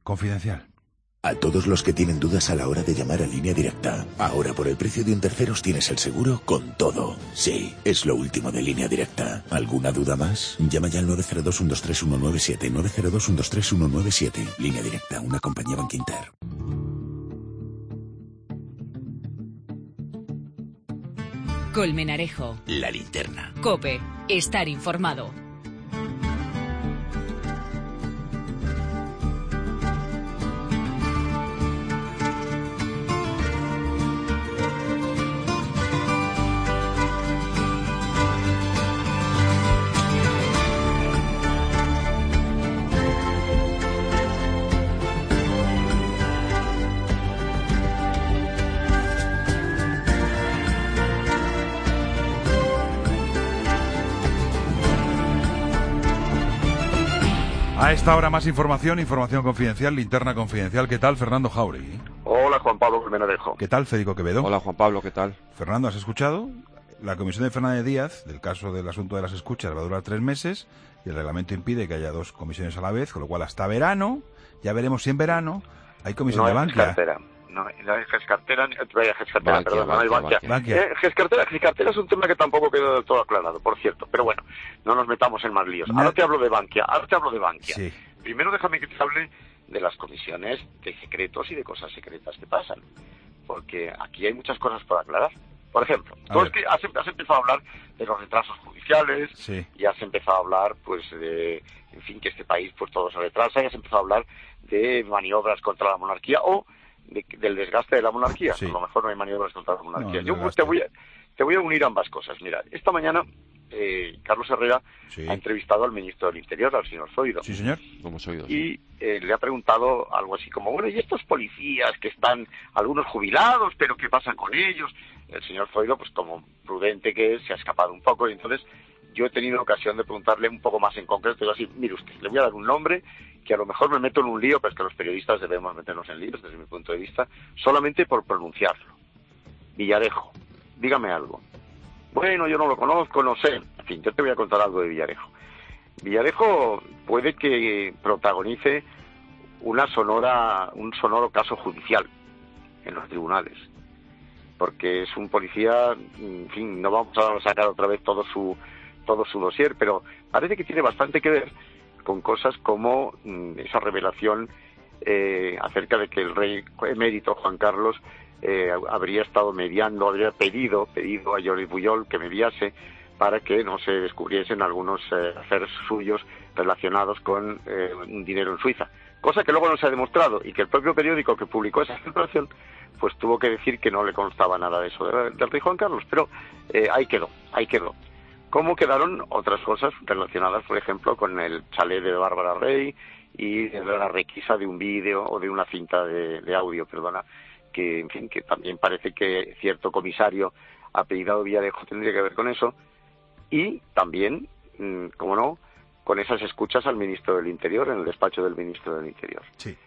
Confidencial. A todos los que tienen dudas a la hora de llamar a Línea Directa, ahora por el precio de un Terceros tienes el seguro con todo. Sí, es lo último de Línea Directa. ¿Alguna duda más? Llama ya al 902-123-197, 902-123-197. Línea Directa, una compañía Bankinter. Colmenarejo. La linterna. COPE. Estar informado. A esta hora más información confidencial, linterna confidencial. ¿Qué tal, Fernando Jauregui? Hola, Juan Pablo Colmenarejo. ¿Qué tal, Federico Quevedo? Hola, Juan Pablo, ¿qué tal? Fernando, ¿has escuchado? La comisión de Fernández Díaz, del caso del asunto de las escuchas, va a durar 3 meses y el reglamento impide que haya 2 comisiones a la vez, con lo cual hasta verano, ya veremos si en verano hay comisión de Bankia. No hay Gescartera, perdón, no hay Bankia. Gescartera es un tema que tampoco quedó del todo aclarado, por cierto, pero bueno, no nos metamos en más líos. Ahora te hablo de Bankia. Sí. Primero déjame que te hable de las comisiones de secretos y de cosas secretas que pasan, porque aquí hay muchas cosas por aclarar. Por ejemplo, tú es que has empezado a hablar de los retrasos judiciales, sí, y has empezado a hablar, pues, de, en fin, que este país pues todo se retrasa, y has empezado a hablar de maniobras contra la monarquía o del desgaste de la monarquía. Sí. A lo mejor no hay maniobras contra la monarquía. No, yo te voy a unir ambas cosas. Mira, esta mañana Carlos Herrera ha entrevistado al ministro del Interior, al señor Zoido. Sí, señor. Hemos oído. Y le ha preguntado algo así como, bueno, ¿y estos policías que están, algunos jubilados, pero qué pasa con ellos? El señor Zoido, pues como prudente que es, se ha escapado un poco, y entonces yo he tenido ocasión de preguntarle un poco más en concreto. Yo así, mire usted, le voy a dar un nombre que a lo mejor me meto en un lío, pero es que los periodistas debemos meternos en líos desde mi punto de vista, solamente por pronunciarlo. Villarejo, dígame algo. Bueno, yo no lo conozco, no sé. En fin, yo te voy a contar algo de Villarejo. Villarejo puede que protagonice un sonoro caso judicial en los tribunales, porque es un policía, en fin, no vamos a sacar otra vez todo su dossier, pero parece que tiene bastante que ver con cosas como esa revelación acerca de que el rey emérito Juan Carlos habría estado mediando, habría pedido a Jordi Pujol que mediase para que no se descubriesen algunos haceres suyos relacionados con un dinero en Suiza, cosa que luego no se ha demostrado, y que el propio periódico que publicó esa filtración pues tuvo que decir que no le constaba nada de eso del rey Juan Carlos, pero ahí quedó. ¿Cómo quedaron otras cosas relacionadas, por ejemplo, con el chalet de Bárbara Rey y de la requisa de un vídeo o de una cinta de audio, que, en fin, que también parece que cierto comisario apellidado Villarejo tendría que ver con eso, y también, como no, con esas escuchas al ministro del Interior, en el despacho del ministro del Interior. Sí.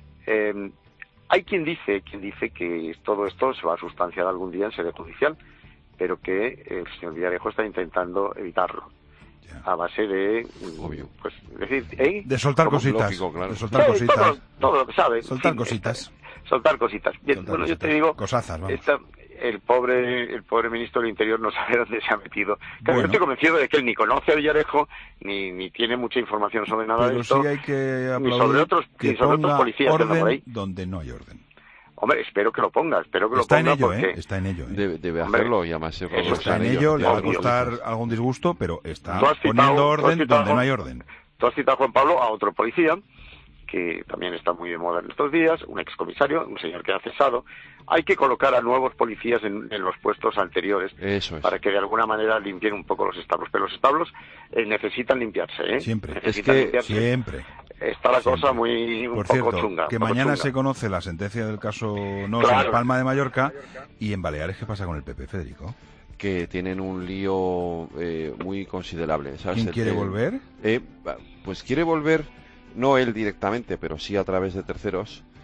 Hay quien dice que todo esto se va a sustanciar algún día en sede judicial, pero que el señor Villarejo está intentando evitarlo. A base de, pues, decir, de soltar cositas. Lógico, claro. De soltar cositas. Todo lo que sabe. Soltar cositas. Soltar cositas. Bien, soltar cositas. Yo te digo, cosazas, vamos. El pobre ministro del Interior no sabe dónde se ha metido. Yo estoy convencido de que él ni conoce a Villarejo, ni tiene mucha información sobre nada de esto. Pero sí hay que aplaudir ni sobre otros policías que andan por ahí. Donde no hay orden. Hombre, espero que lo ponga, está en ello, porque... Está en ello, Debe hacerlo, y además está en ello, le va a costar algún disgusto, pero está poniendo orden donde no hay orden. Tú has citado, Juan Pablo, a otro policía, que también está muy de moda en estos días, un excomisario, un señor que ha cesado. Hay que colocar a nuevos policías en los puestos anteriores. Eso es. Para que de alguna manera limpien un poco los establos. Pero los establos necesitan limpiarse, ¿eh? Siempre. Siempre. Está la cosa un Por poco cierto, chunga. Que mañana se conoce la sentencia del caso en Palma de Mallorca. Y en Baleares, ¿qué pasa con el PP, Federico? Que tienen un lío muy considerable, ¿sabes? ¿Quién quiere volver? Pues quiere volver, no él directamente, pero sí a través de terceros,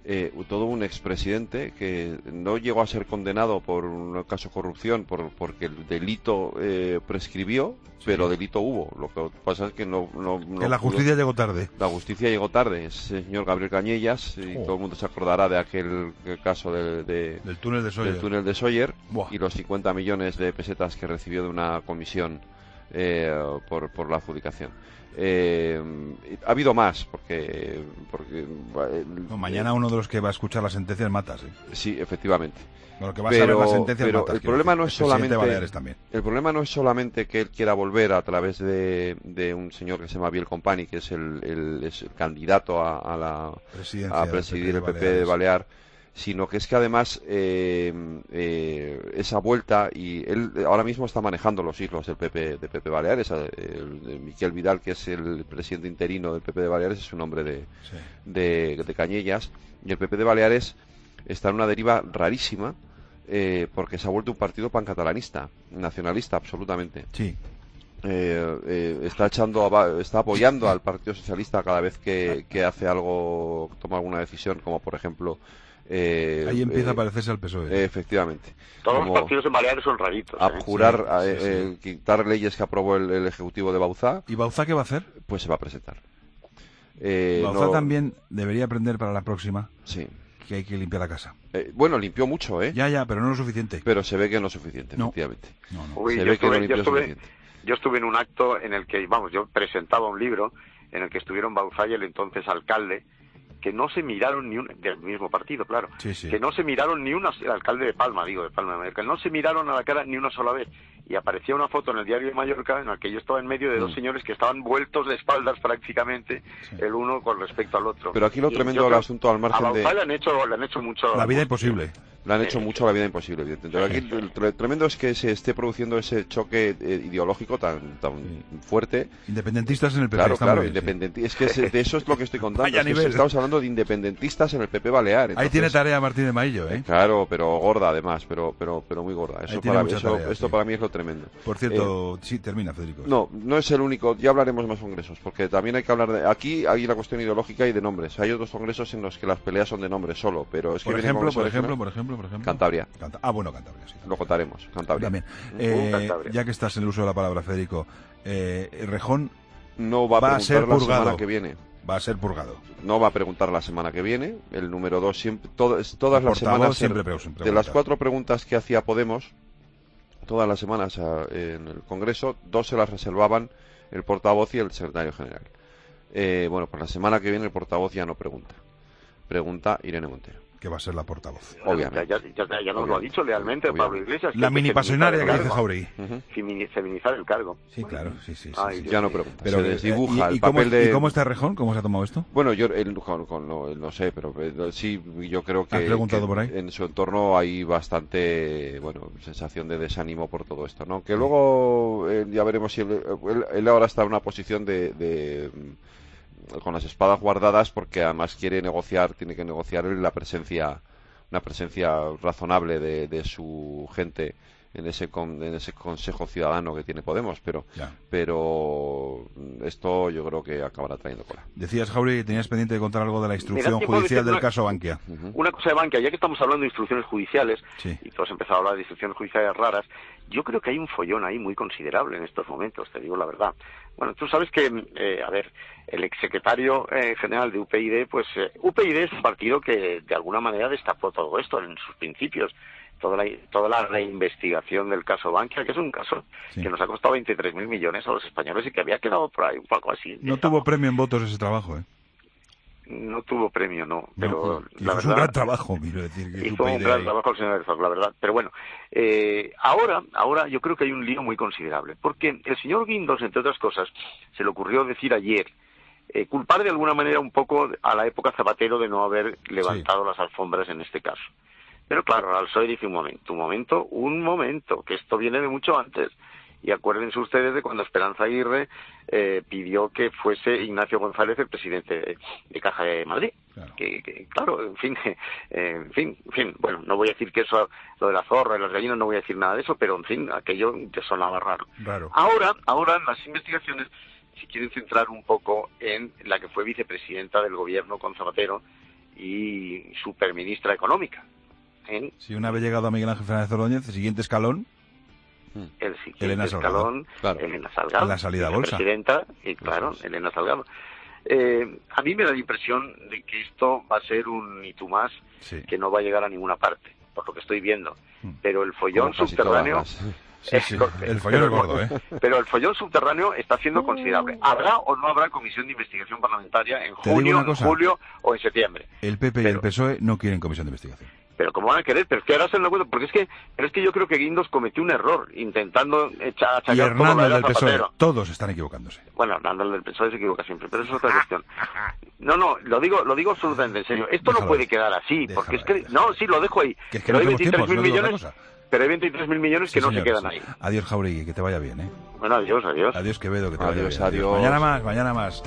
todo un expresidente que no llegó a ser condenado por un caso de corrupción porque el delito prescribió, pero delito hubo. Lo que pasa es que no que la justicia llegó tarde. La justicia llegó tarde. Es el señor Gabriel Cañellas, y todo el mundo se acordará de aquel caso del túnel de Sóller y los 50 millones de pesetas que recibió de una comisión por la adjudicación. Ha habido más porque mañana uno de los que va a escuchar la sentencia es Matas, ¿eh? Sí, efectivamente. Lo que va a saber la sentencia es Matas, el problema no es solamente también. El problema no es solamente que él quiera volver a través de un señor que se llama Biel Company, que es el candidato a presidir el PP de Balear, sino que es que además esa vuelta, y él ahora mismo está manejando los hilos del PP Baleares. El Miquel Vidal, que es el presidente interino del PP de Baleares, es un hombre de Cañellas, y el PP de Baleares está en una deriva rarísima, porque se ha vuelto un partido pancatalanista, nacionalista absolutamente. Sí. Está apoyando al Partido Socialista cada vez que hace algo, toma alguna decisión, como por ejemplo ahí empieza a parecerse al PSOE. Efectivamente. Todos los partidos en Baleares son raritos. Abjurar, quitar leyes que aprobó el Ejecutivo de Bauzá. ¿Y Bauzá qué va a hacer? Pues se va a presentar. Bauzá también debería aprender para la próxima. Sí. Que hay que limpiar la casa. Bueno, limpió mucho, ¿eh? Ya, pero no lo suficiente. Pero se ve que no es suficiente, efectivamente. No. Uy, yo estuve en un acto en el que, yo presentaba un libro en el que estuvieron Bauzá y el entonces alcalde, que no se miraron ni del mismo partido, claro, que no se miraron ni una, el alcalde de Palma de Mallorca, no se miraron a la cara ni una sola vez, y aparecía una foto en el diario de Mallorca en la que yo estaba en medio de dos señores que estaban vueltos de espaldas prácticamente, el uno con respecto al otro. Pero aquí lo tremendo del asunto, al margen de... A Bauzá le han hecho mucho... La vida imposible. Le han hecho mucho la vida imposible, evidentemente. Aquí lo tremendo es que se esté produciendo ese choque ideológico tan fuerte. Independentistas en el PP. Claro, es que de eso es lo que estoy contando. Estamos hablando de independentistas en el PP Balear. Entonces, ahí tiene tarea Martín de Maillo, ¿eh? Claro, pero gorda además, pero muy gorda. Esto para mí es lo tremendo. Por cierto, sí, termina, Federico. No es el único, ya hablaremos más congresos, porque también hay que hablar de... Aquí hay la cuestión ideológica y de nombres. Hay otros congresos en los que las peleas son de nombres solo, pero es que... Por ejemplo. Cantabria. Cantabria, sí. Lo contaremos, Cantabria. También. Ya que estás en el uso de la palabra, Federico, Rejón no va a ser la semana que viene. Va a ser purgado. No va a preguntar la semana que viene. El número 2 siempre, todas las semanas, de las 4 preguntas que hacía Podemos, todas las semanas en el Congreso, 2 se las reservaban el portavoz y el secretario general. Pues la semana que viene el portavoz ya no pregunta. Pregunta Irene Montero. Que va a ser la portavoz. Obviamente. Ya nos lo ha dicho lealmente Pablo Iglesias. La mini pasionaria que dice Jauregui. Feminizar el cargo. Sí, claro. Sí. Ya no pregunta. Pero se desdibuja el papel de... ¿Y cómo está Rejón? ¿Cómo se ha tomado esto? Bueno, yo no sé, pero sí, yo creo que... ¿Has preguntado por ahí? En su entorno hay bastante, sensación de desánimo por todo esto, ¿no? Que luego ya veremos si él ahora está en una posición de con las espadas guardadas, porque además tiene que negociar una presencia razonable de su gente en ese Consejo Ciudadano que tiene Podemos, pero esto yo creo que acabará trayendo cola. Decías, Jauregui, que tenías pendiente de contar algo de la instrucción judicial del caso Bankia. Una cosa de Bankia, ya que estamos hablando de instrucciones judiciales, y tú has empezado a hablar de instrucciones judiciales raras, yo creo que hay un follón ahí muy considerable en estos momentos, te digo la verdad. Bueno, tú sabes que, el exsecretario general de UPyD, UPyD es un partido que de alguna manera destapó todo esto en sus principios. Toda la reinvestigación del caso Bankia, que es un caso que nos ha costado 23.000 millones a los españoles y que había quedado por ahí un poco así. No tuvo premio en votos ese trabajo, ¿eh? No tuvo premio, no. Pero la verdad, un gran trabajo, quiero decir. Hizo un gran trabajo el señor Herzog, la verdad. Pero bueno, ahora yo creo que hay un lío muy considerable. Porque el señor Guindos, entre otras cosas, se le ocurrió decir ayer, culpar de alguna manera un poco a la época Zapatero de no haber levantado las alfombras en este caso. Pero claro, al PSOE dice un momento, que esto viene de mucho antes. Y acuérdense ustedes de cuando Esperanza Aguirre pidió que fuese Ignacio González el presidente de Caja de Madrid. Claro. Claro, en fin, bueno, no voy a decir que eso, lo de la zorra y las gallinas, no voy a decir nada de eso, pero en fin, aquello te sonaba raro. Ahora las investigaciones se quieren centrar un poco en la que fue vicepresidenta del gobierno con Zapatero y superministra económica. Si una vez llegado a Miguel Ángel Fernández Ordóñez, el siguiente escalón, El siguiente Elena Salgado. escalón, Claro. Elena Salgado. En la salida a bolsa. Presidenta, y claro, Elena Salgado. A mí me da la impresión de que esto va a ser un y tú más Sí. que no va a llegar a ninguna parte, por lo que estoy viendo. Pero el follón Como casi subterráneo... todas las- Sí, sí, el follón es gordo, ¿eh? Pero el follón subterráneo está siendo considerable. ¿Habrá o no habrá comisión de investigación parlamentaria en Te digo junio, una en cosa. julio o en septiembre? El PP y Pero- el PSOE no quieren comisión de investigación. Pero ¿cómo van a querer? Pero es que ahora se lo cuento, porque es que yo creo que Guindos cometió un error intentando achacar Y todo Hernando, a el del PSOE, Zapatero. todos están equivocándose. Bueno, Hernando, el del PSOE se equivoca siempre, pero eso es otra cuestión. No, lo digo absolutamente en serio. Esto Déjalo no puede ahí. quedar así, Déjalo porque es ahí, que... déjalo No, sí, lo dejo ahí. Que es que Pero no hay tenemos tiempo, 23.000 si no digo otra millones, cosa. pero hay 23.000 millones que Sí, no se señores. quedan ahí. Adiós, Jauregui, que te vaya bien, ¿eh? Bueno, adiós. Adiós, Quevedo, que te vaya Adiós, bien. adiós. Mañana más, mañana más.